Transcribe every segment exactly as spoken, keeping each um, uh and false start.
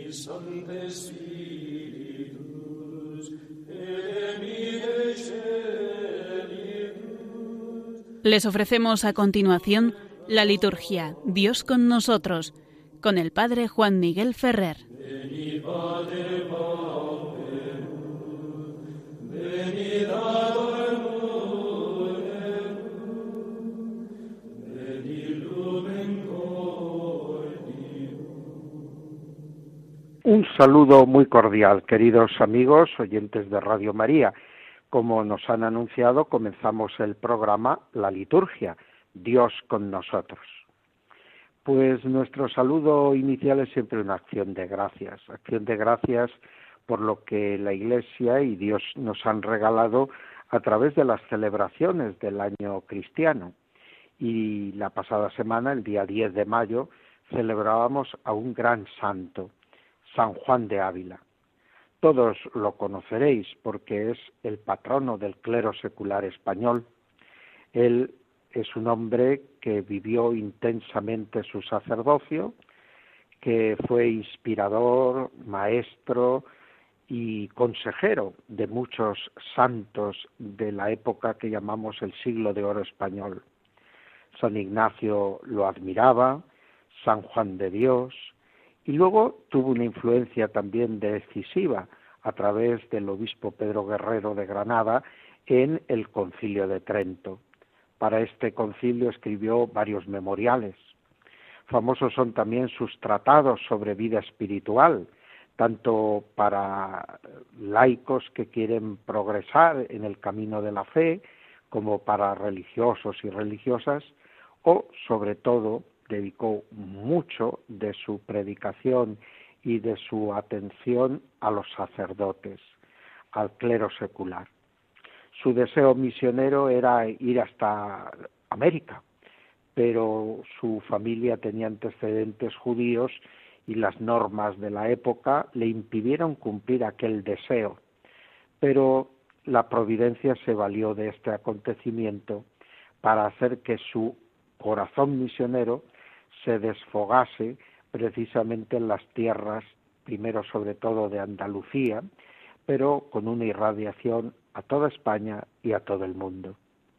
Les ofrecemos a continuación la liturgia Dios con nosotros, con el Padre Juan Miguel Ferrer. Un saludo muy cordial, queridos amigos oyentes de Radio María. Como nos han anunciado, comenzamos el programa La Liturgia, Dios con nosotros. Pues nuestro saludo inicial es siempre una acción de gracias, acción de gracias por lo que la Iglesia y Dios nos han regalado a través de las celebraciones del año cristiano. Y la pasada semana, el día diez de mayo, celebrábamos a un gran santo, San Juan de Ávila. Todos lo conoceréis porque es el patrono del clero secular español. Él es un hombre que vivió intensamente su sacerdocio, que fue inspirador, maestro y consejero de muchos santos de la época que llamamos el siglo de oro español. San Ignacio lo admiraba, San Juan de Dios, y luego tuvo una influencia también decisiva a través del obispo Pedro Guerrero de Granada en el Concilio de Trento. Para este concilio escribió varios memoriales. Famosos son también sus tratados sobre vida espiritual, tanto para laicos que quieren progresar en el camino de la fe, como para religiosos y religiosas, o sobre todo dedicó mucho de su predicación y de su atención a los sacerdotes, al clero secular. Su deseo misionero era ir hasta América, pero su familia tenía antecedentes judíos y las normas de la época le impidieron cumplir aquel deseo. Pero la providencia se valió de este acontecimiento para hacer que su corazón misionero se desfogase precisamente en las tierras, primero sobre todo de Andalucía, pero con una irradiación a toda España y a todo el mundo.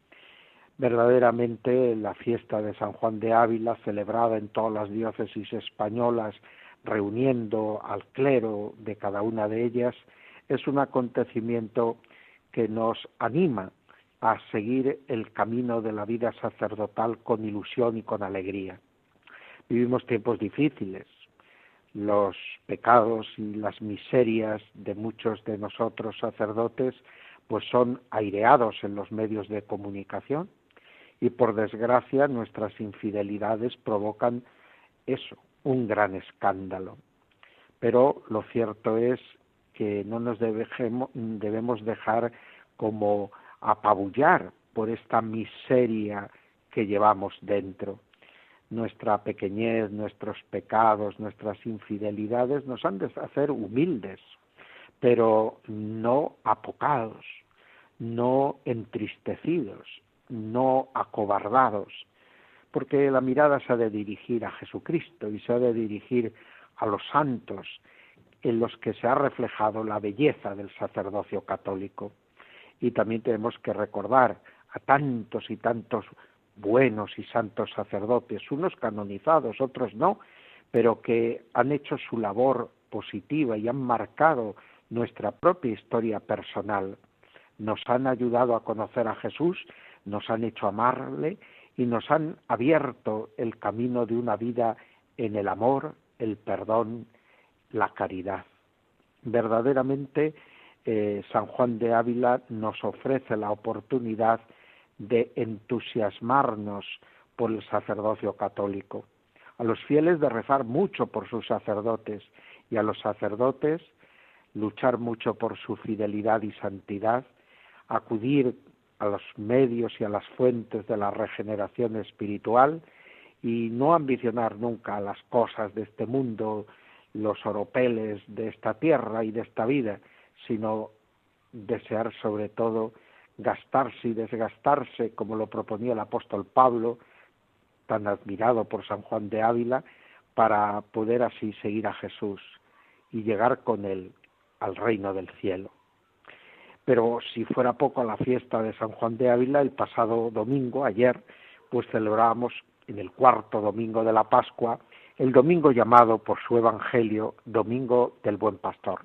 Verdaderamente la fiesta de San Juan de Ávila, celebrada en todas las diócesis españolas, reuniendo al clero de cada una de ellas, es un acontecimiento que nos anima a seguir el camino de la vida sacerdotal con ilusión y con alegría. Vivimos tiempos difíciles. Los pecados y las miserias de muchos de nosotros sacerdotes pues son aireados en los medios de comunicación y por desgracia nuestras infidelidades provocan eso, un gran escándalo. Pero lo cierto es que no nos debemos, debemos dejar como apabullar por esta miseria que llevamos dentro. Nuestra pequeñez, nuestros pecados, nuestras infidelidades nos han de hacer humildes, pero no apocados, no entristecidos, no acobardados, porque la mirada se ha de dirigir a Jesucristo y se ha de dirigir a los santos en los que se ha reflejado la belleza del sacerdocio católico. Y también tenemos que recordar a tantos y tantos buenos y santos sacerdotes, unos canonizados, otros no, pero que han hecho su labor positiva y han marcado nuestra propia historia personal. Nos han ayudado a conocer a Jesús, nos han hecho amarle y nos han abierto el camino de una vida en el amor, el perdón, la caridad. Verdaderamente, eh, San Juan de Ávila nos ofrece la oportunidad de entusiasmarnos por el sacerdocio católico, a los fieles de rezar mucho por sus sacerdotes y a los sacerdotes luchar mucho por su fidelidad y santidad, acudir a los medios y a las fuentes de la regeneración espiritual y no ambicionar nunca las cosas de este mundo, los oropeles de esta tierra y de esta vida, sino desear sobre todo gastarse y desgastarse, como lo proponía el apóstol Pablo, tan admirado por San Juan de Ávila, para poder así seguir a Jesús y llegar con él al reino del cielo. Pero si fuera poco la fiesta de San Juan de Ávila, el pasado domingo, ayer, pues celebrábamos en el cuarto domingo de la Pascua, el domingo llamado por su evangelio Domingo del Buen Pastor.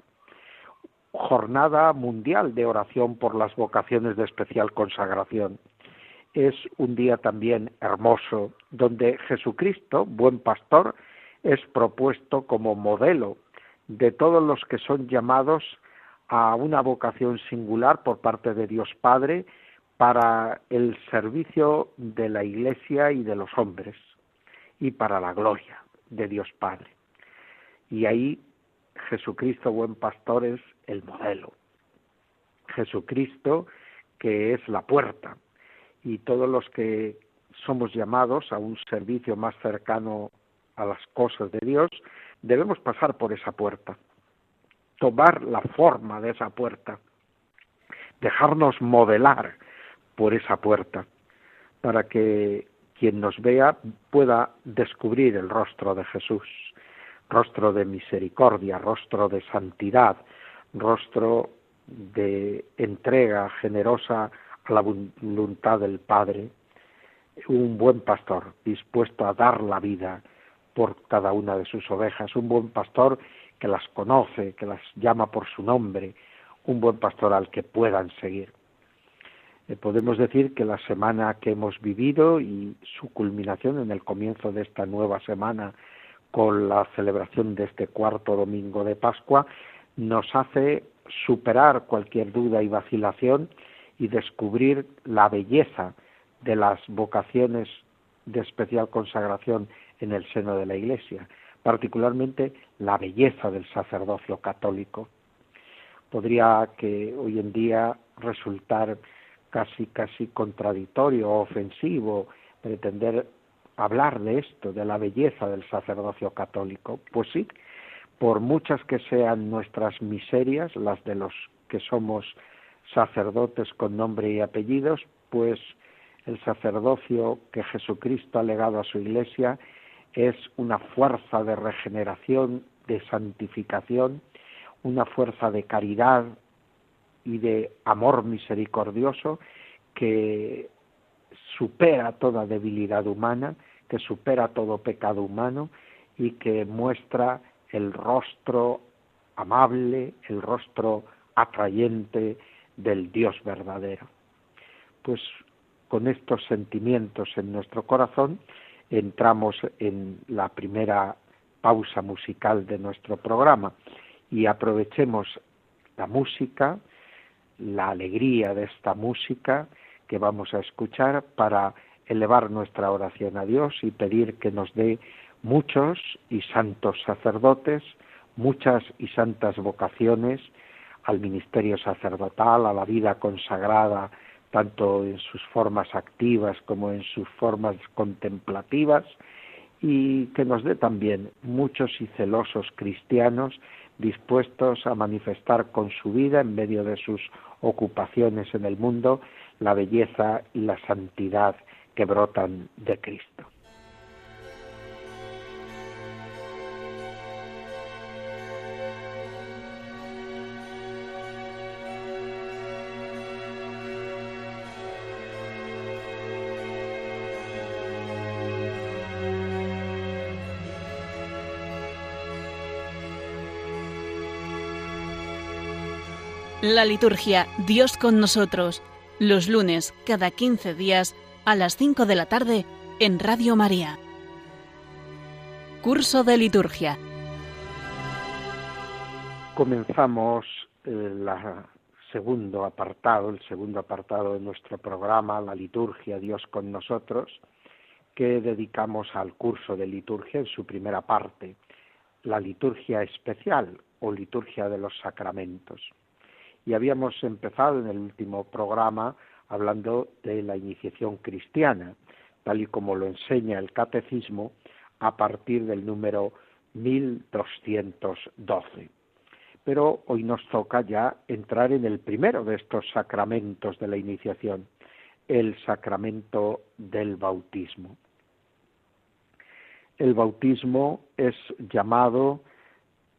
Jornada mundial de oración por las vocaciones de especial consagración. Es un día también hermoso, donde Jesucristo, buen pastor, es propuesto como modelo de todos los que son llamados a una vocación singular por parte de Dios Padre para el servicio de la Iglesia y de los hombres, y para la gloria de Dios Padre. Y ahí Jesucristo, buen pastor, es el modelo. Jesucristo, que es la puerta, y todos los que somos llamados a un servicio más cercano a las cosas de Dios, debemos pasar por esa puerta, tomar la forma de esa puerta, dejarnos modelar por esa puerta, para que quien nos vea pueda descubrir el rostro de Jesús, rostro de misericordia, rostro de santidad, rostro de entrega generosa a la voluntad del Padre, un buen pastor dispuesto a dar la vida por cada una de sus ovejas, un buen pastor que las conoce, que las llama por su nombre, un buen pastor al que puedan seguir. Eh, podemos decir que la semana que hemos vivido y su culminación en el comienzo de esta nueva semana con la celebración de este cuarto domingo de Pascua nos hace superar cualquier duda y vacilación y descubrir la belleza de las vocaciones de especial consagración en el seno de la Iglesia, particularmente la belleza del sacerdocio católico. Podría que hoy en día resultar casi casi contradictorio o ofensivo pretender hablar de esto, de la belleza del sacerdocio católico. Pues sí, por muchas que sean nuestras miserias, las de los que somos sacerdotes con nombre y apellidos, pues el sacerdocio que Jesucristo ha legado a su Iglesia es una fuerza de regeneración, de santificación, una fuerza de caridad y de amor misericordioso que supera toda debilidad humana, que supera todo pecado humano y que muestra el rostro amable, el rostro atrayente del Dios verdadero. Pues con estos sentimientos en nuestro corazón entramos en la primera pausa musical de nuestro programa y aprovechemos la música, la alegría de esta música que vamos a escuchar para elevar nuestra oración a Dios y pedir que nos dé muchos y santos sacerdotes, muchas y santas vocaciones al ministerio sacerdotal, a la vida consagrada, tanto en sus formas activas como en sus formas contemplativas, y que nos dé también muchos y celosos cristianos dispuestos a manifestar con su vida, en medio de sus ocupaciones en el mundo, la belleza y la santidad que brotan de Cristo. La liturgia Dios con nosotros, los lunes cada quince días a las cinco de la tarde en Radio María. Curso de liturgia. Comenzamos el segundo apartado, el segundo apartado de nuestro programa, la liturgia Dios con nosotros, que dedicamos al curso de liturgia en su primera parte, la liturgia especial o liturgia de los sacramentos. Y habíamos empezado en el último programa hablando de la iniciación cristiana, tal y como lo enseña el Catecismo a partir del número mil doscientos doce. Pero hoy nos toca ya entrar en el primero de estos sacramentos de la iniciación, el sacramento del bautismo. El bautismo es llamado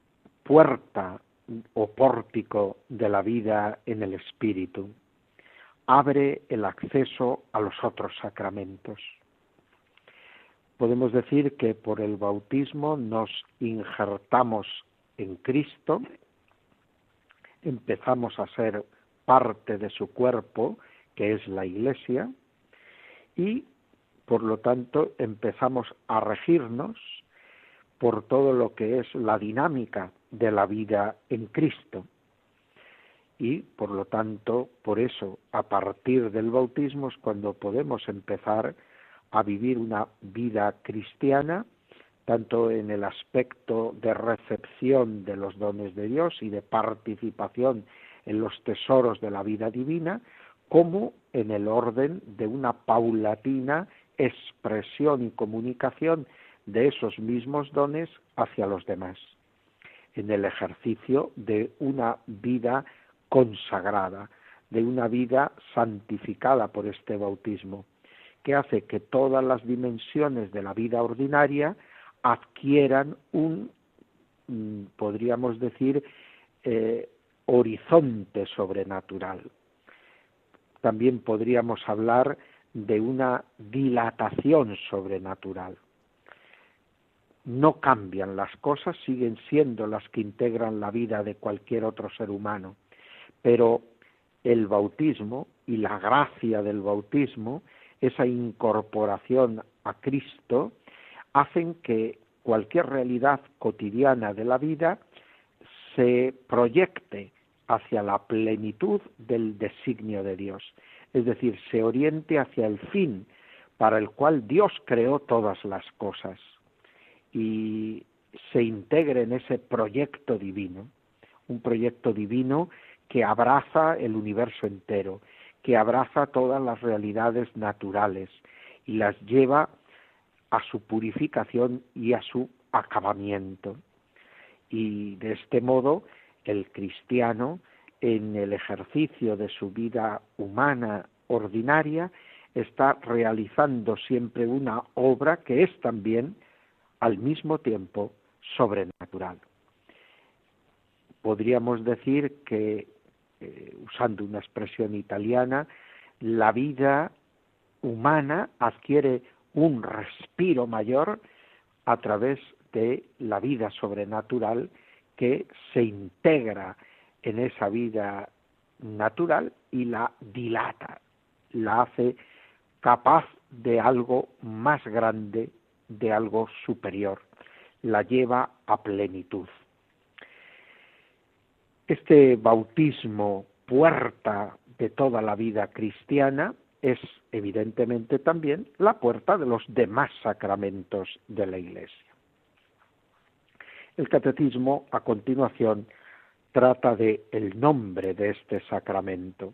puerta o pórtico de la vida en el Espíritu. Abre el acceso a los otros sacramentos. Podemos decir que por el bautismo nos injertamos en Cristo, empezamos a ser parte de su cuerpo, que es la Iglesia, y por lo tanto empezamos a regirnos por todo lo que es la dinámica de la vida en Cristo. Y por lo tanto, por eso, a partir del bautismo es cuando podemos empezar a vivir una vida cristiana, tanto en el aspecto de recepción de los dones de Dios y de participación en los tesoros de la vida divina, como en el orden de una paulatina expresión y comunicación de esos mismos dones hacia los demás, en el ejercicio de una vida consagrada, de una vida santificada por este bautismo, que hace que todas las dimensiones de la vida ordinaria adquieran un, podríamos decir, eh, horizonte sobrenatural. También podríamos hablar de una dilatación sobrenatural. No cambian las cosas, siguen siendo las que integran la vida de cualquier otro ser humano, pero el bautismo y la gracia del bautismo, esa incorporación a Cristo, hacen que cualquier realidad cotidiana de la vida se proyecte hacia la plenitud del designio de Dios, es decir, se oriente hacia el fin para el cual Dios creó todas las cosas y se integre en ese proyecto divino, un proyecto divino que abraza el universo entero, que abraza todas las realidades naturales y las lleva a su purificación y a su acabamiento. Y de este modo el cristiano, en el ejercicio de su vida humana ordinaria, está realizando siempre una obra que es también al mismo tiempo sobrenatural. Podríamos decir que, eh, usando una expresión italiana, la vida humana adquiere un respiro mayor a través de la vida sobrenatural que se integra en esa vida natural y la dilata, la hace capaz de algo más grande, de algo superior, la lleva a plenitud. Este bautismo, puerta de toda la vida cristiana, es evidentemente también la puerta de los demás sacramentos de la Iglesia. El catecismo, a continuación, trata de el nombre de este sacramento.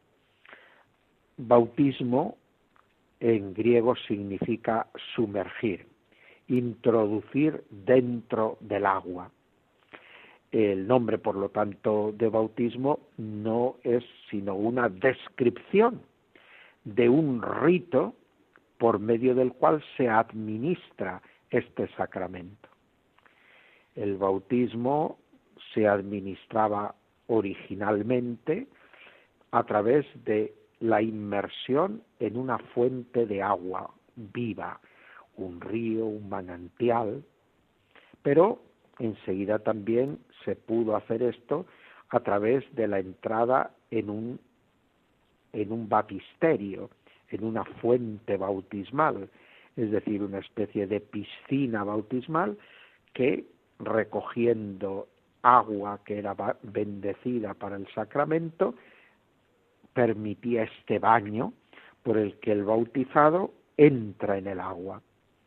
Bautismo en griego significa sumergir, introducir dentro del agua. El nombre, por lo tanto, de bautismo no es sino una descripción de un rito por medio del cual se administra este sacramento. El bautismo se administraba originalmente a través de la inmersión en una fuente de agua viva, un río, un manantial, pero enseguida también se pudo hacer esto a través de la entrada en un, en un baptisterio, en una fuente bautismal, es decir, una especie de piscina bautismal que, recogiendo agua que era bendecida para el sacramento, permitía este baño por el que el bautizado entra en el agua.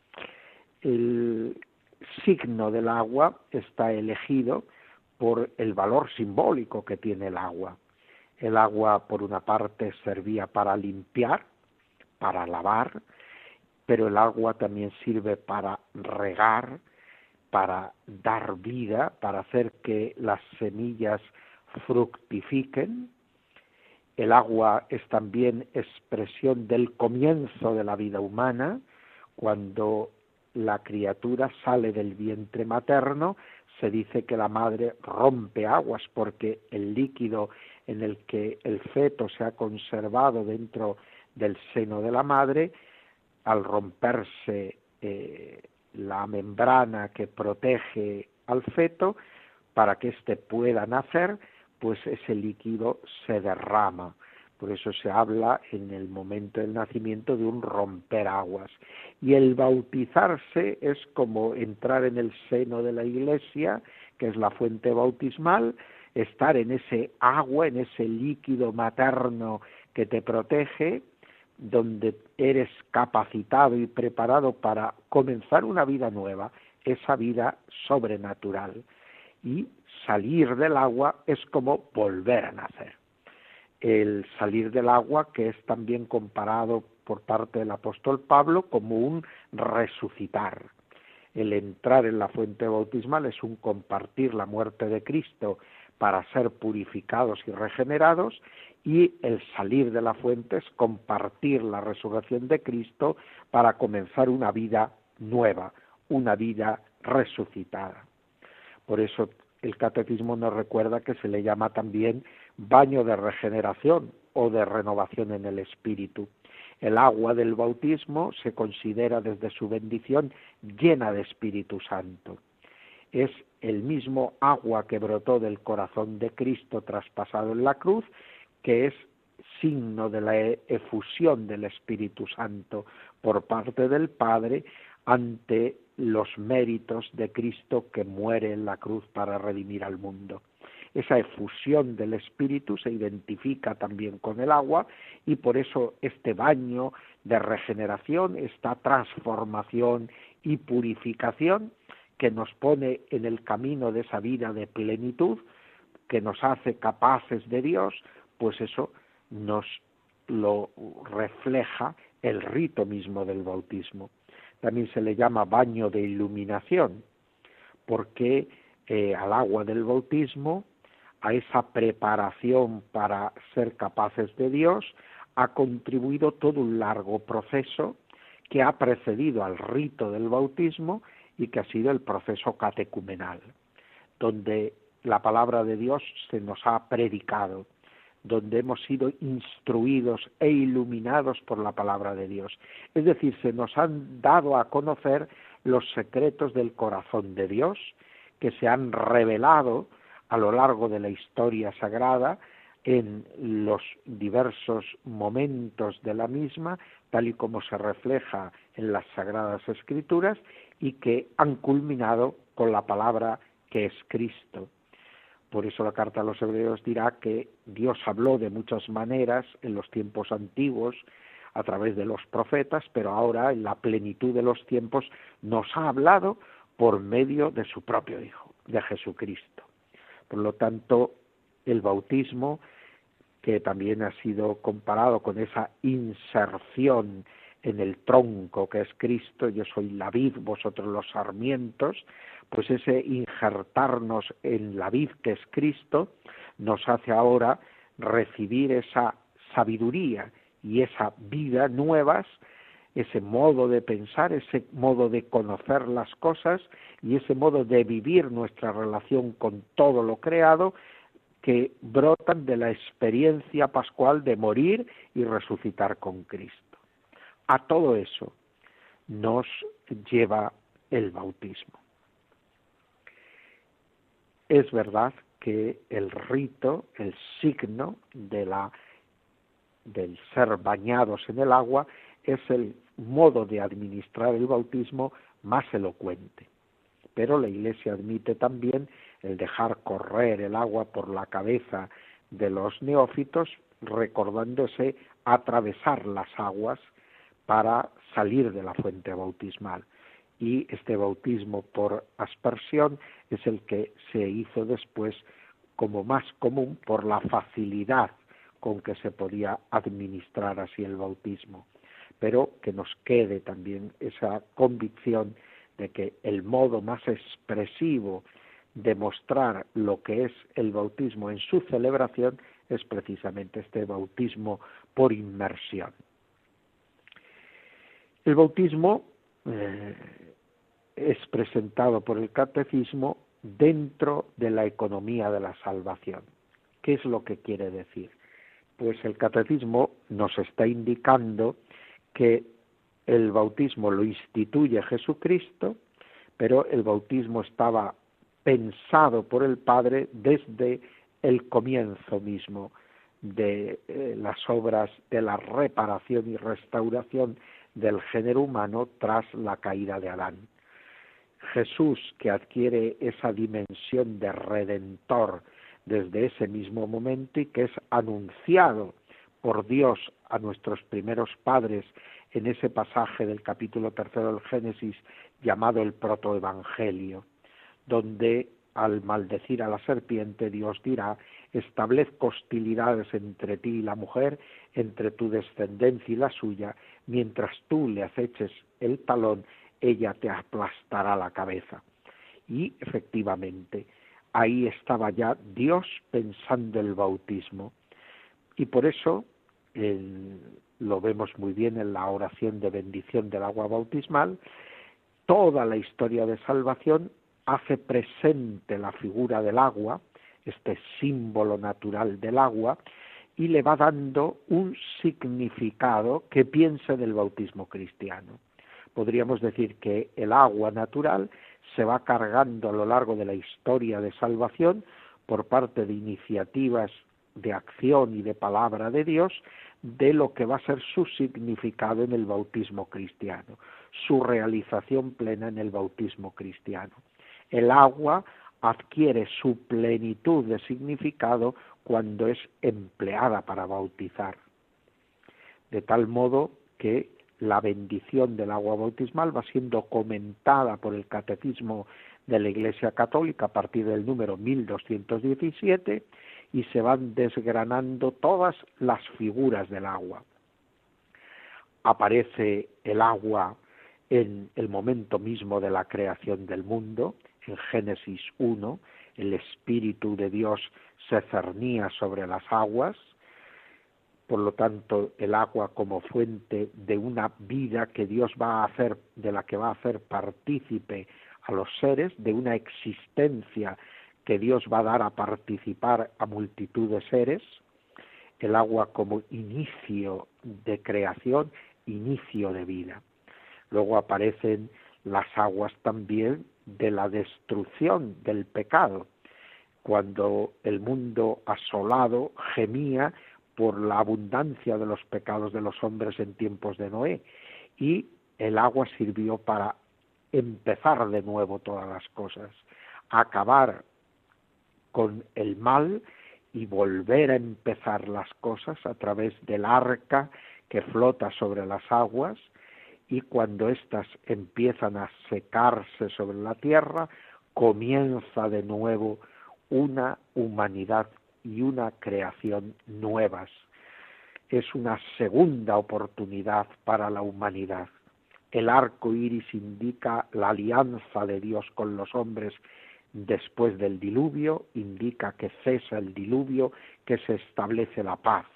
El signo del agua está elegido por el valor simbólico que tiene el agua. El agua, por una parte, servía para limpiar, para lavar, pero el agua también sirve para regar, para dar vida, para hacer que las semillas fructifiquen. El agua es también expresión del comienzo de la vida humana, cuando la criatura sale del vientre materno, se dice que la madre rompe aguas porque el líquido en el que el feto se ha conservado dentro del seno de la madre, al romperse eh, la membrana que protege al feto, para que éste pueda nacer, pues ese líquido se derrama. Por eso se habla en el momento del nacimiento de un romper aguas. Y el bautizarse es como entrar en el seno de la Iglesia, que es la fuente bautismal, estar en ese agua, en ese líquido materno que te protege, donde eres capacitado y preparado para comenzar una vida nueva, esa vida sobrenatural. Y salir del agua es como volver a nacer. El salir del agua, que es también comparado por parte del apóstol Pablo como un resucitar. El entrar en la fuente bautismal es un compartir la muerte de Cristo para ser purificados y regenerados, y el salir de la fuente es compartir la resurrección de Cristo para comenzar una vida nueva, una vida resucitada. Por eso el catecismo nos recuerda que se le llama también baño de regeneración o de renovación en el espíritu. El agua del bautismo se considera desde su bendición llena de Espíritu Santo. Es el mismo agua que brotó del corazón de Cristo traspasado en la cruz, que es signo de la efusión del Espíritu Santo por parte del Padre ante los méritos de Cristo que muere en la cruz para redimir al mundo. Esa efusión del Espíritu se identifica también con el agua, y por eso este baño de regeneración, esta transformación y purificación que nos pone en el camino de esa vida de plenitud, que nos hace capaces de Dios, pues eso nos lo refleja el rito mismo del bautismo. También se le llama baño de iluminación, porque eh, al agua del bautismo, a esa preparación para ser capaces de Dios, ha contribuido todo un largo proceso que ha precedido al rito del bautismo y que ha sido el proceso catecumenal, donde la palabra de Dios se nos ha predicado, donde hemos sido instruidos e iluminados por la palabra de Dios. Es decir, se nos han dado a conocer los secretos del corazón de Dios, que se han revelado a lo largo de la historia sagrada en los diversos momentos de la misma, tal y como se refleja en las Sagradas Escrituras, y que han culminado con la palabra que es Cristo. Por eso la carta a los Hebreos dirá que Dios habló de muchas maneras en los tiempos antiguos a través de los profetas, pero ahora en la plenitud de los tiempos nos ha hablado por medio de su propio Hijo, de Jesucristo. Por lo tanto, el bautismo, que también ha sido comparado con esa inserción en el tronco que es Cristo, yo soy la vid, vosotros los sarmientos, pues ese injertarnos en la vid que es Cristo nos hace ahora recibir esa sabiduría y esa vida nuevas, ese modo de pensar, ese modo de conocer las cosas y ese modo de vivir nuestra relación con todo lo creado, que brotan de la experiencia pascual de morir y resucitar con Cristo. A todo eso nos lleva el bautismo. Es verdad que el rito, el signo de la, del ser bañados en el agua, es el modo de administrar el bautismo más elocuente. Pero la Iglesia admite también el dejar correr el agua por la cabeza de los neófitos, recordándose atravesar las aguas para salir de la fuente bautismal. Y este bautismo por aspersión es el que se hizo después como más común por la facilidad con que se podía administrar así el bautismo. Pero que nos quede también esa convicción de que el modo más expresivo de mostrar lo que es el bautismo en su celebración es precisamente este bautismo por inmersión. El bautismo eh, es presentado por el catecismo dentro de la economía de la salvación. ¿Qué es lo que quiere decir? Pues el catecismo nos está indicando que el bautismo lo instituye Jesucristo, pero el bautismo estaba pensado por el Padre desde el comienzo mismo de eh, las obras de la reparación y restauración del género humano tras la caída de Adán. Jesús, que adquiere esa dimensión de redentor desde ese mismo momento y que es anunciado por Dios a nuestros primeros padres en ese pasaje del capítulo tercero del Génesis llamado el protoevangelio, donde al maldecir a la serpiente Dios dirá: establezco hostilidades entre ti y la mujer, entre tu descendencia y la suya, mientras tú le aceches el talón, ella te aplastará la cabeza. Y efectivamente, ahí estaba ya Dios pensando el bautismo. Y por eso el, lo vemos muy bien en la oración de bendición del agua bautismal. Toda la historia de salvación hace presente la figura del agua, este símbolo natural del agua, y le va dando un significado que piense del bautismo cristiano. Podríamos decir que el agua natural se va cargando a lo largo de la historia de salvación por parte de iniciativas de acción y de palabra de Dios, de lo que va a ser su significado en el bautismo cristiano, su realización plena en el bautismo cristiano. El agua adquiere su plenitud de significado cuando es empleada para bautizar, de tal modo que la bendición del agua bautismal va siendo comentada por el Catecismo de la Iglesia Católica a partir del número mil doscientos diecisiete y se van desgranando todas las figuras del agua. Aparece el agua en el momento mismo de la creación del mundo. En Génesis uno, el Espíritu de Dios se cernía sobre las aguas, por lo tanto el agua como fuente de una vida que Dios va a hacer, de la que va a hacer partícipe a los seres, de una existencia que Dios va a dar a participar a multitud de seres, el agua como inicio de creación, inicio de vida. Luego aparecen las aguas también de la destrucción del pecado, cuando el mundo asolado gemía por la abundancia de los pecados de los hombres en tiempos de Noé, y el agua sirvió para empezar de nuevo todas las cosas, acabar con el mal y volver a empezar las cosas a través del arca que flota sobre las aguas, y cuando éstas empiezan a secarse sobre la tierra, comienza de nuevo una humanidad y una creación nuevas. Es una segunda oportunidad para la humanidad. El arco iris indica la alianza de Dios con los hombres después del diluvio, indica que cesa el diluvio, que se establece la paz.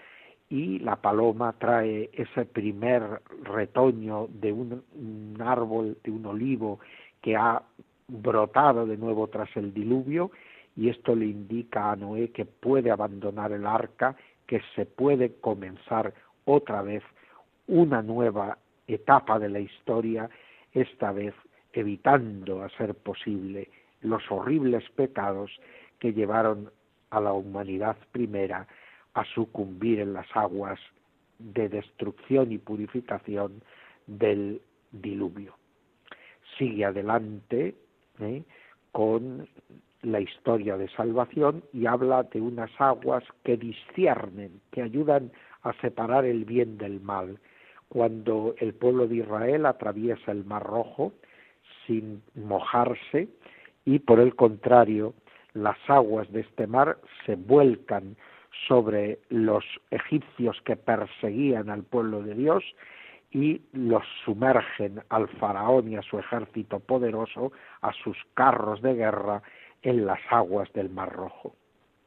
Y la paloma trae ese primer retoño de un, un árbol, de un olivo que ha brotado de nuevo tras el diluvio, y esto le indica a Noé que puede abandonar el arca, que se puede comenzar otra vez una nueva etapa de la historia, esta vez evitando a ser posible los horribles pecados que llevaron a la humanidad primera a sucumbir en las aguas de destrucción y purificación del diluvio. Sigue adelante ¿eh? con la historia de salvación y habla de unas aguas que disciernen, que ayudan a separar el bien del mal. Cuando el pueblo de Israel atraviesa el Mar Rojo sin mojarse, y por el contrario, las aguas de este mar se vuelcan sobre los egipcios que perseguían al pueblo de Dios y los sumergen al faraón y a su ejército poderoso, a sus carros de guerra, en las aguas del Mar Rojo.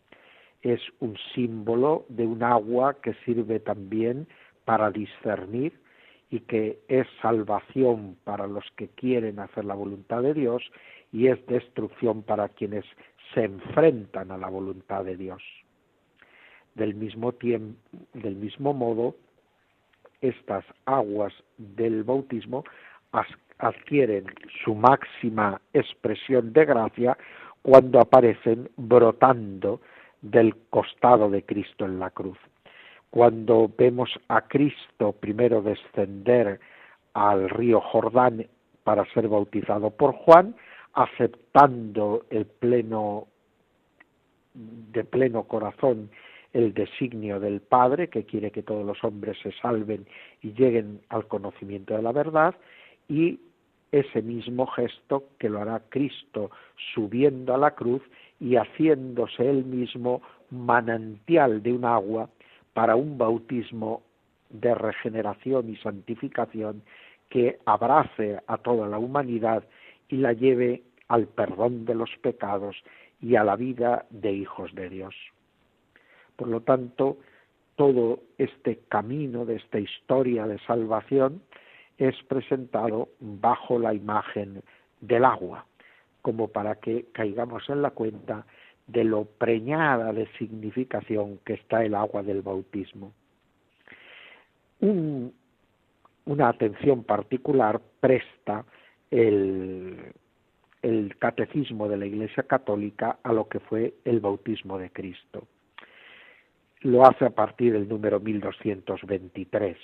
Es un símbolo de un agua que sirve también para discernir y que es salvación para los que quieren hacer la voluntad de Dios, y es destrucción para quienes se enfrentan a la voluntad de Dios. Del mismo tiempo, del mismo modo, estas aguas del bautismo adquieren su máxima expresión de gracia cuando aparecen brotando del costado de Cristo en la cruz. Cuando vemos a Cristo primero descender al río Jordán para ser bautizado por Juan, aceptando el pleno, de pleno corazón el designio del Padre, que quiere que todos los hombres se salven y lleguen al conocimiento de la verdad, y ese mismo gesto que lo hará Cristo subiendo a la cruz y haciéndose él mismo manantial de un agua para un bautismo de regeneración y santificación que abrace a toda la humanidad y la lleve al perdón de los pecados y a la vida de hijos de Dios. Por lo tanto, todo este camino de esta historia de salvación es presentado bajo la imagen del agua, como para que caigamos en la cuenta de lo preñada de significación que está el agua del bautismo. Un, una atención particular presta el, el catecismo de la Iglesia Católica a lo que fue el bautismo de Cristo. Lo hace a partir del número mil doscientos veintitrés.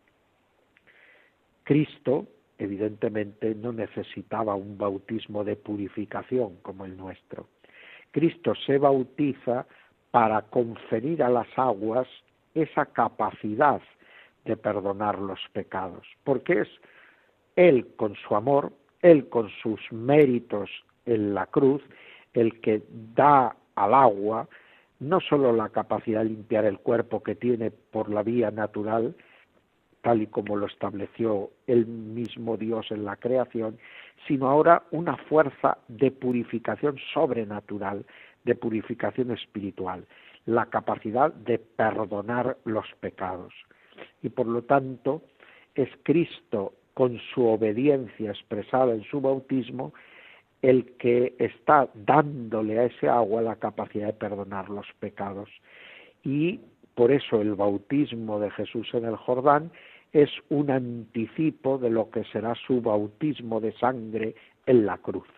Cristo, evidentemente, no necesitaba un bautismo de purificación como el nuestro. Cristo se bautiza para conferir a las aguas esa capacidad de perdonar los pecados, porque es Él con su amor, Él con sus méritos en la cruz, el que da al agua no solo la capacidad de limpiar el cuerpo que tiene por la vía natural, tal y como lo estableció el mismo Dios en la creación, sino ahora una fuerza de purificación sobrenatural, de purificación espiritual, la capacidad de perdonar los pecados. Y por lo tanto, es Cristo, con su obediencia expresada en su bautismo, el que está dándole a ese agua la capacidad de perdonar los pecados. Y por eso el bautismo de Jesús en el Jordán es un anticipo de lo que será su bautismo de sangre en la cruz.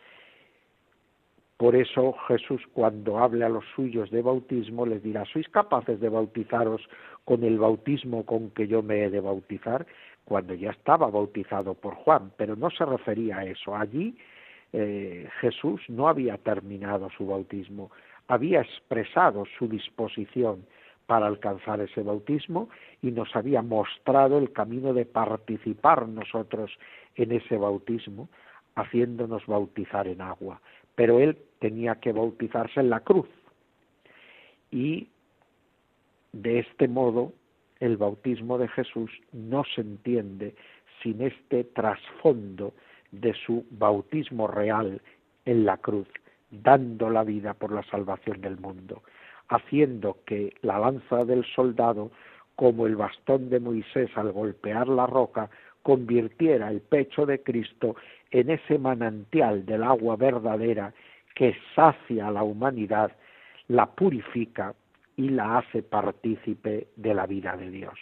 Por eso Jesús, cuando hable a los suyos de bautismo, les dirá: ¿sois capaces de bautizaros con el bautismo con que yo me he de bautizar? Cuando ya estaba bautizado por Juan, pero no se refería a eso. Allí eh, Jesús no había terminado su bautismo, había expresado su disposición para alcanzar ese bautismo y nos había mostrado el camino de participar nosotros en ese bautismo, haciéndonos bautizar en agua. Pero él tenía que bautizarse en la cruz. Y de este modo el bautismo de Jesús no se entiende sin este trasfondo de su bautismo real en la cruz, dando la vida por la salvación del mundo, haciendo que la lanza del soldado, como el bastón de Moisés al golpear la roca, convirtiera el pecho de Cristo en ese manantial del agua verdadera que sacia a la humanidad, la purifica y la hace partícipe de la vida de Dios.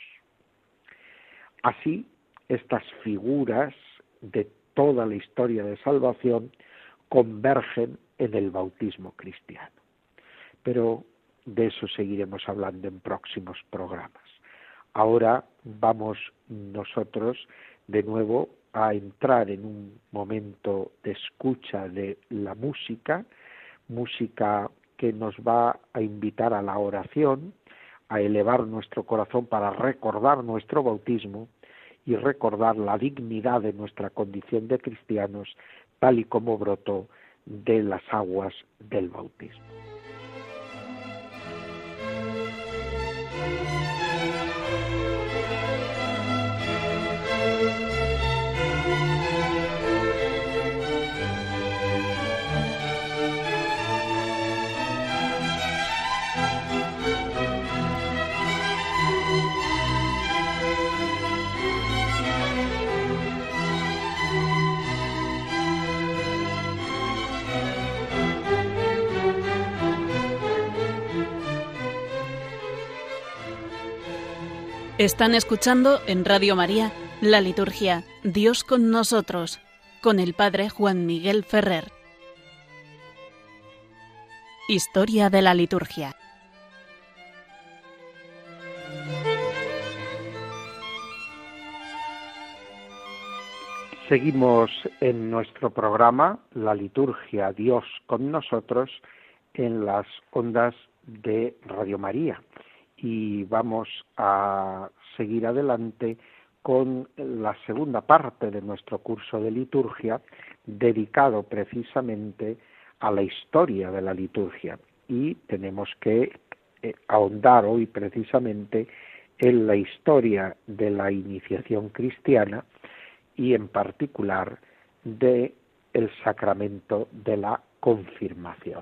Así, estas figuras de toda la historia de salvación convergen en el bautismo cristiano. Pero de eso seguiremos hablando en próximos programas. Ahora vamos nosotros de nuevo a entrar en un momento de escucha de la música, música que nos va a invitar a la oración, a elevar nuestro corazón para recordar nuestro bautismo y recordar la dignidad de nuestra condición de cristianos, tal y como brotó de las aguas del bautismo. Están escuchando en Radio María la liturgia Dios con nosotros, con el Padre Juan Miguel Ferrer. Historia de la liturgia. Seguimos en nuestro programa La liturgia Dios con nosotros en las ondas de Radio María. Y vamos a seguir adelante con la segunda parte de nuestro curso de liturgia, dedicado precisamente a la historia de la liturgia. Y tenemos que eh, ahondar hoy precisamente en la historia de la iniciación cristiana y en particular de el sacramento de la confirmación.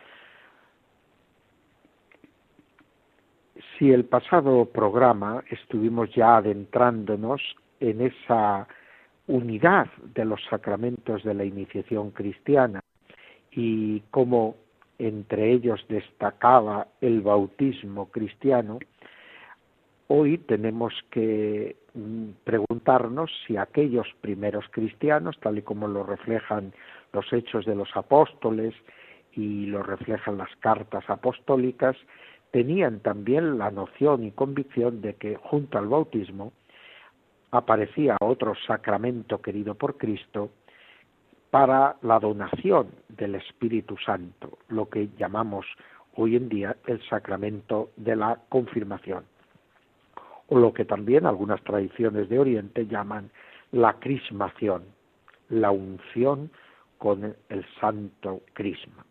Si el pasado programa estuvimos ya adentrándonos en esa unidad de los sacramentos de la iniciación cristiana y cómo entre ellos destacaba el bautismo cristiano, hoy tenemos que preguntarnos si aquellos primeros cristianos, tal y como lo reflejan los Hechos de los Apóstoles y lo reflejan las cartas apostólicas, tenían también la noción y convicción de que junto al bautismo aparecía otro sacramento querido por Cristo para la donación del Espíritu Santo, lo que llamamos hoy en día el sacramento de la confirmación, o lo que también algunas tradiciones de Oriente llaman la crismación, la unción con el santo crisma.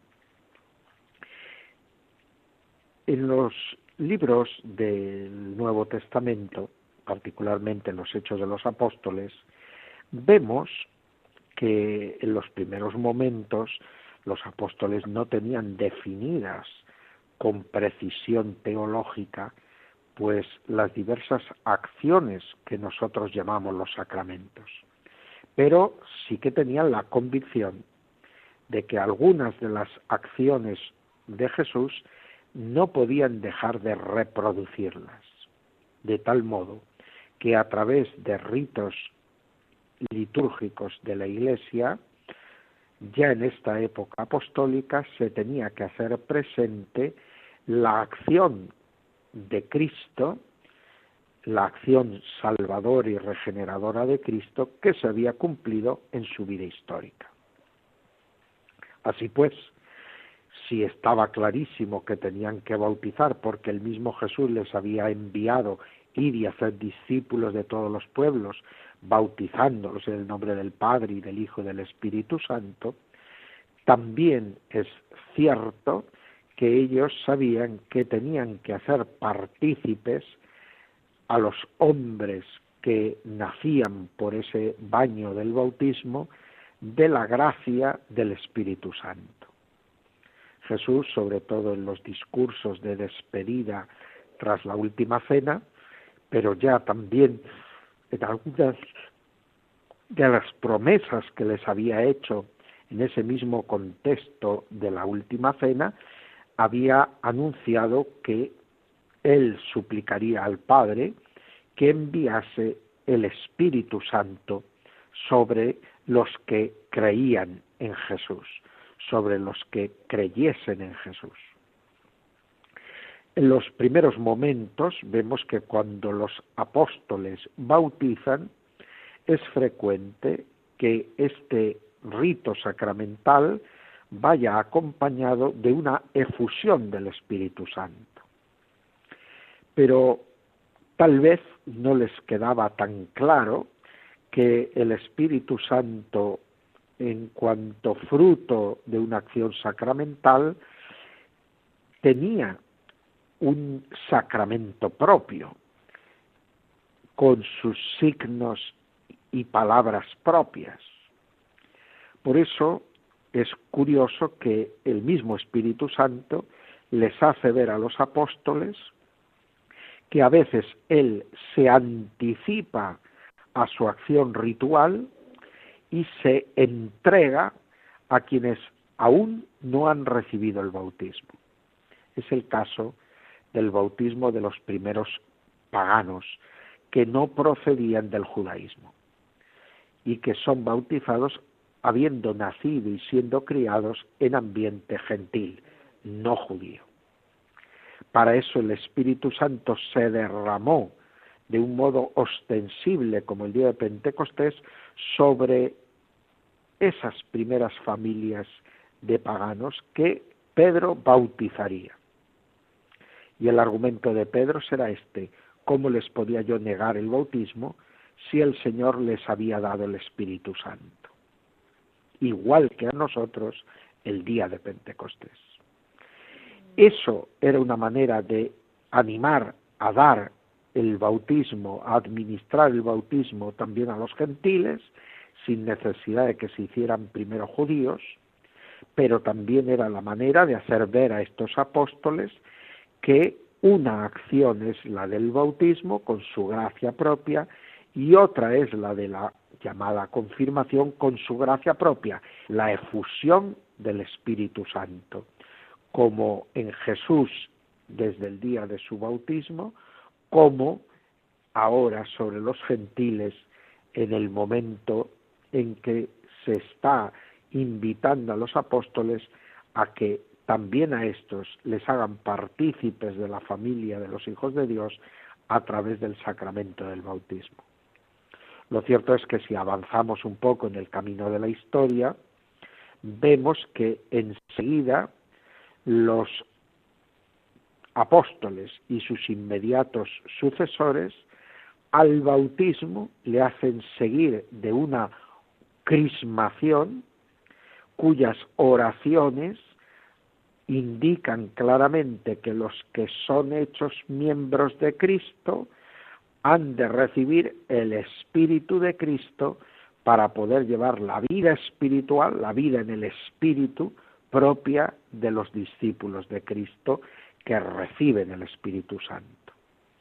En los libros del Nuevo Testamento, particularmente en los Hechos de los Apóstoles, vemos que en los primeros momentos los apóstoles no tenían definidas con precisión teológica pues las diversas acciones que nosotros llamamos los sacramentos, pero sí que tenían la convicción de que algunas de las acciones de Jesús no podían dejar de reproducirlas, de tal modo que a través de ritos litúrgicos de la Iglesia, ya en esta época apostólica, se tenía que hacer presente la acción de Cristo, la acción salvadora y regeneradora de Cristo que se había cumplido en su vida histórica. Así pues, si estaba clarísimo que tenían que bautizar porque el mismo Jesús les había enviado ir y hacer discípulos de todos los pueblos, bautizándolos en el nombre del Padre y del Hijo y del Espíritu Santo, también es cierto que ellos sabían que tenían que hacer partícipes a los hombres que nacían por ese baño del bautismo de la gracia del Espíritu Santo. Jesús, sobre todo en los discursos de despedida tras la última cena, pero ya también en algunas de las promesas que les había hecho en ese mismo contexto de la última cena, había anunciado que él suplicaría al Padre que enviase el Espíritu Santo sobre los que creían en Jesús, sobre los que creyesen en Jesús. En los primeros momentos vemos que cuando los apóstoles bautizan, es frecuente que este rito sacramental vaya acompañado de una efusión del Espíritu Santo. Pero tal vez no les quedaba tan claro que el Espíritu Santo, en cuanto fruto de una acción sacramental, tenía un sacramento propio, con sus signos y palabras propias. Por eso es curioso que el mismo Espíritu Santo les hace ver a los apóstoles que a veces Él se anticipa a su acción ritual y se entrega a quienes aún no han recibido el bautismo. Es el caso del bautismo de los primeros paganos que no procedían del judaísmo y que son bautizados habiendo nacido y siendo criados en ambiente gentil, no judío. Para eso el Espíritu Santo se derramó de un modo ostensible, como el día de Pentecostés, sobre esas primeras familias de paganos que Pedro bautizaría. Y el argumento de Pedro será este: ¿cómo les podía yo negar el bautismo si el Señor les había dado el Espíritu Santo? Igual que a nosotros el día de Pentecostés. Eso era una manera de animar a dar el bautismo, a administrar el bautismo también a los gentiles, sin necesidad de que se hicieran primero judíos, pero también era la manera de hacer ver a estos apóstoles que una acción es la del bautismo con su gracia propia y otra es la de la llamada confirmación con su gracia propia, la efusión del Espíritu Santo, como en Jesús desde el día de su bautismo, como ahora sobre los gentiles en el momento en que se está invitando a los apóstoles a que también a estos les hagan partícipes de la familia de los hijos de Dios a través del sacramento del bautismo. Lo cierto es que si avanzamos un poco en el camino de la historia, vemos que enseguida los apóstoles y sus inmediatos sucesores al bautismo le hacen seguir de una crismación cuyas oraciones indican claramente que los que son hechos miembros de Cristo han de recibir el Espíritu de Cristo para poder llevar la vida espiritual, la vida en el Espíritu propia de los discípulos de Cristo que reciben el Espíritu Santo.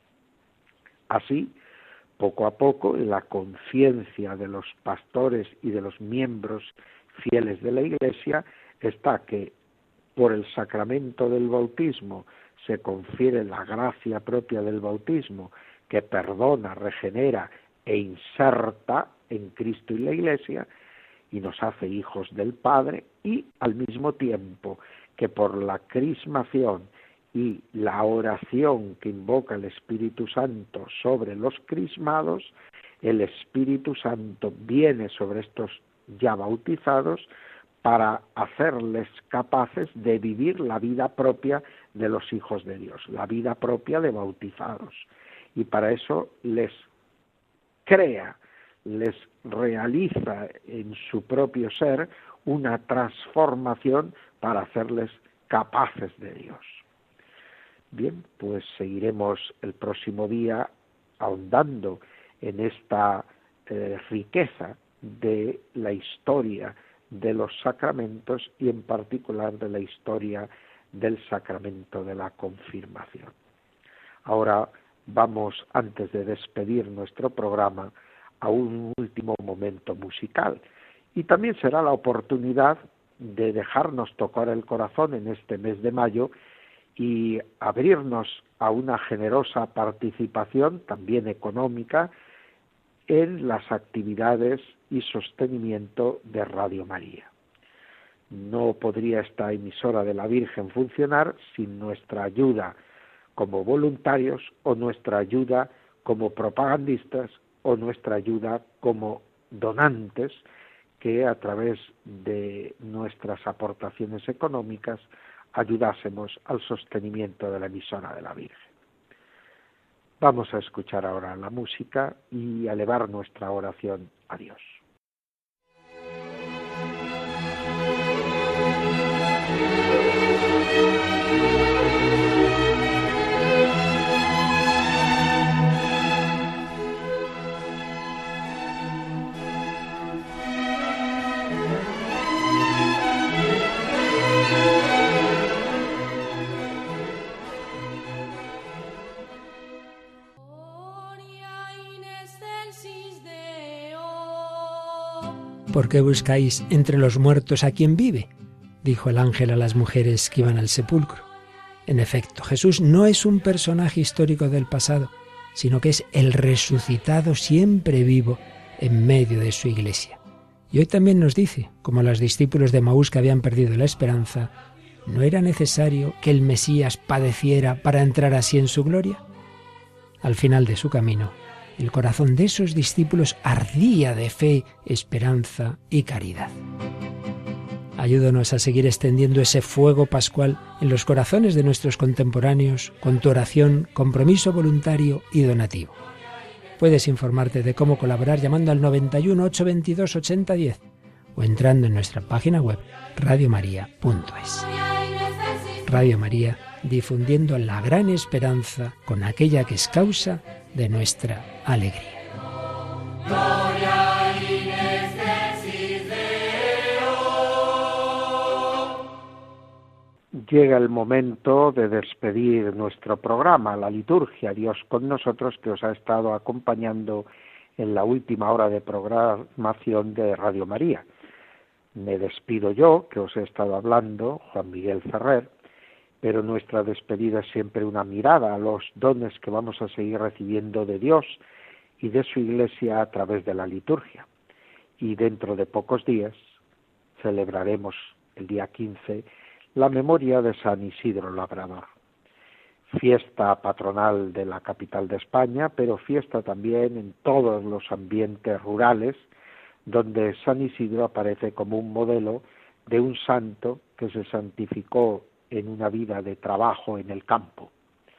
Así, poco a poco, en la conciencia de los pastores y de los miembros fieles de la Iglesia está que por el sacramento del bautismo se confiere la gracia propia del bautismo que perdona, regenera e inserta en Cristo y la Iglesia y nos hace hijos del Padre, y al mismo tiempo que por la crismación y la oración que invoca el Espíritu Santo sobre los crismados, el Espíritu Santo viene sobre estos ya bautizados para hacerles capaces de vivir la vida propia de los hijos de Dios, la vida propia de bautizados. Y para eso les crea, les realiza en su propio ser una transformación para hacerles capaces de Dios. Bien, pues seguiremos el próximo día ahondando en esta eh, riqueza de la historia de los sacramentos y en particular de la historia del sacramento de la confirmación. Ahora vamos, antes de despedir nuestro programa, a un último momento musical y también será la oportunidad de dejarnos tocar el corazón en este mes de mayo y abrirnos a una generosa participación, también económica, en las actividades y sostenimiento de Radio María. No podría esta emisora de la Virgen funcionar sin nuestra ayuda como voluntarios o nuestra ayuda como propagandistas o nuestra ayuda como donantes que a través de nuestras aportaciones económicas ayudásemos al sostenimiento de la emisora de la Virgen. Vamos a escuchar ahora la música y a elevar nuestra oración a Dios. ¿Por qué buscáis entre los muertos a quien vive?, dijo el ángel a las mujeres que iban al sepulcro. En efecto, Jesús no es un personaje histórico del pasado, sino que es el resucitado siempre vivo en medio de su Iglesia. Y hoy también nos dice, como los discípulos de Emaús que habían perdido la esperanza, ¿no era necesario que el Mesías padeciera para entrar así en su gloria? Al final de su camino, el corazón de esos discípulos ardía de fe, esperanza y caridad. Ayúdanos a seguir extendiendo ese fuego pascual en los corazones de nuestros contemporáneos con tu oración, compromiso voluntario y donativo. Puedes informarte de cómo colaborar llamando al noventa y uno, ochocientos veintidós, ochenta diez o entrando en nuestra página web radio maría punto es. Radio María, difundiendo la gran esperanza con aquella que es causa de nuestra alegría. Llega el momento de despedir nuestro programa, la liturgia Dios con nosotros, que os ha estado acompañando en la última hora de programación de Radio María. Me despido yo, que os he estado hablando, Juan Miguel Ferrer, pero nuestra despedida es siempre una mirada a los dones que vamos a seguir recibiendo de Dios y de su Iglesia a través de la liturgia. Y dentro de pocos días celebraremos el día quince la memoria de San Isidro Labrador, fiesta patronal de la capital de España, pero fiesta también en todos los ambientes rurales, donde San Isidro aparece como un modelo de un santo que se santificó en una vida de trabajo en el campo.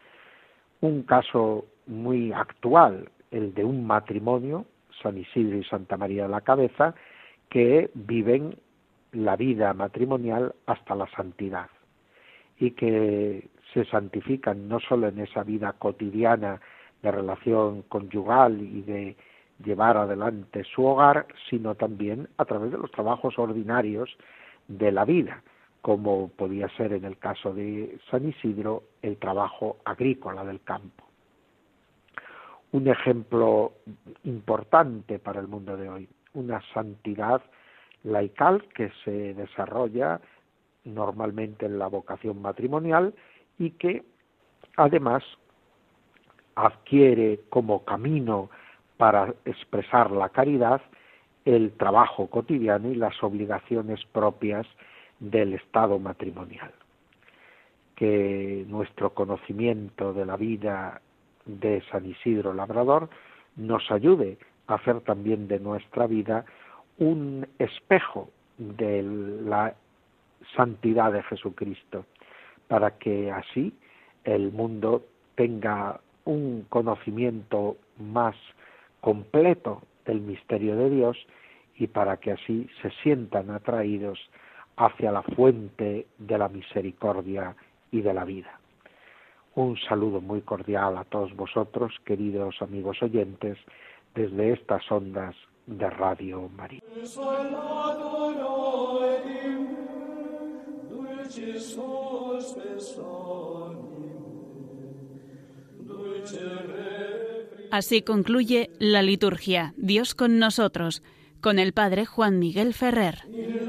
Un caso muy actual, el de un matrimonio, San Isidro y Santa María de la Cabeza, que viven la vida matrimonial hasta la santidad y que se santifican no solo en esa vida cotidiana de relación conyugal y de llevar adelante su hogar, sino también a través de los trabajos ordinarios de la vida, como podía ser en el caso de San Isidro el trabajo agrícola del campo. Un ejemplo importante para el mundo de hoy, una santidad laical que se desarrolla normalmente en la vocación matrimonial y que además adquiere como camino para expresar la caridad el trabajo cotidiano y las obligaciones propias del estado matrimonial. Que nuestro conocimiento de la vida de San Isidro Labrador nos ayude a hacer también de nuestra vida un espejo de la santidad de Jesucristo, para que así el mundo tenga un conocimiento más completo del misterio de Dios y para que así se sientan atraídos hacia la fuente de la misericordia y de la vida. Un saludo muy cordial a todos vosotros, queridos amigos oyentes, desde estas ondas de Radio María. Así concluye la liturgia Dios con nosotros, con el Padre Juan Miguel Ferrer.